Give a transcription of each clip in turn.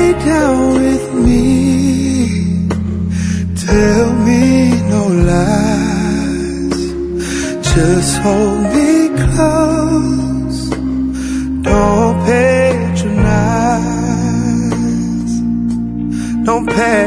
down with me. Tell me no lies, just hold me close. Don't patronize, don't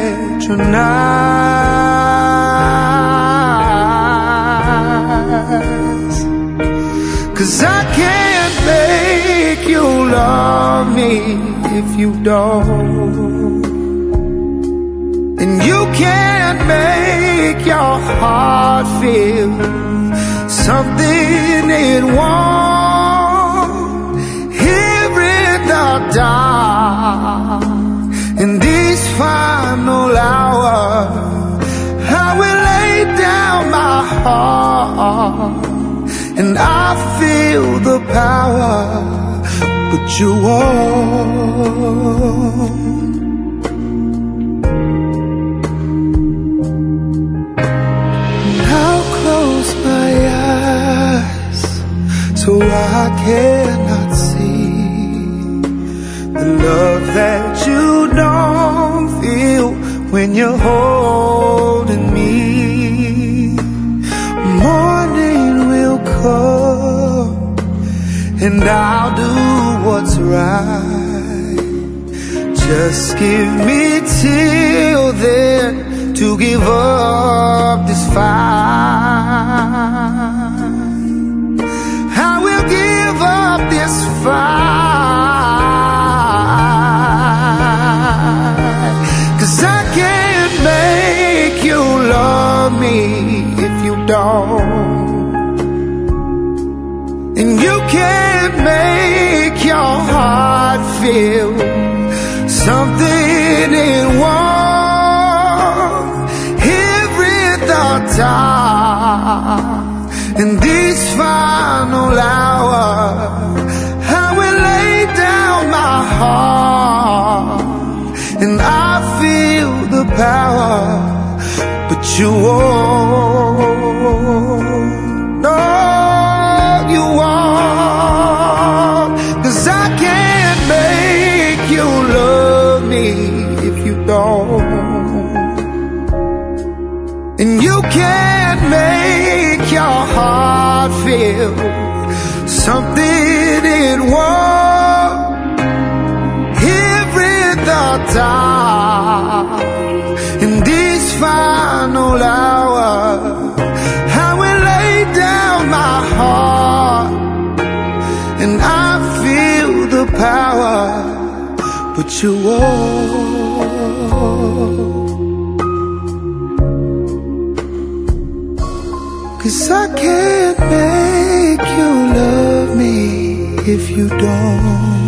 patronize. 'Cause I can't make you love me if you don't. And you can't make your heart feel something it won't. Here in the dark, in these final hours, I will lay down my heart, and I feel the power, but you won't. My eyes, so I cannot see the love that you don't feel when you're holding me. Morning will come, and I'll do what's right. Just give me till then to give up this fight. I will give up this fight. 'Cause I can't make you love me if you don't. And you can't make your heart feel something it won't. In these final hours, I will lay down my heart, and I feel the power, but you won't. No, you won't. 'Cause I can't make you love me if you don't. And you can't make your heart feel something it won't. Here in the dark, in these final hours, I will lay down my heart, and I feel the power, but you won't. 'Cause I can't make you love me if you don't.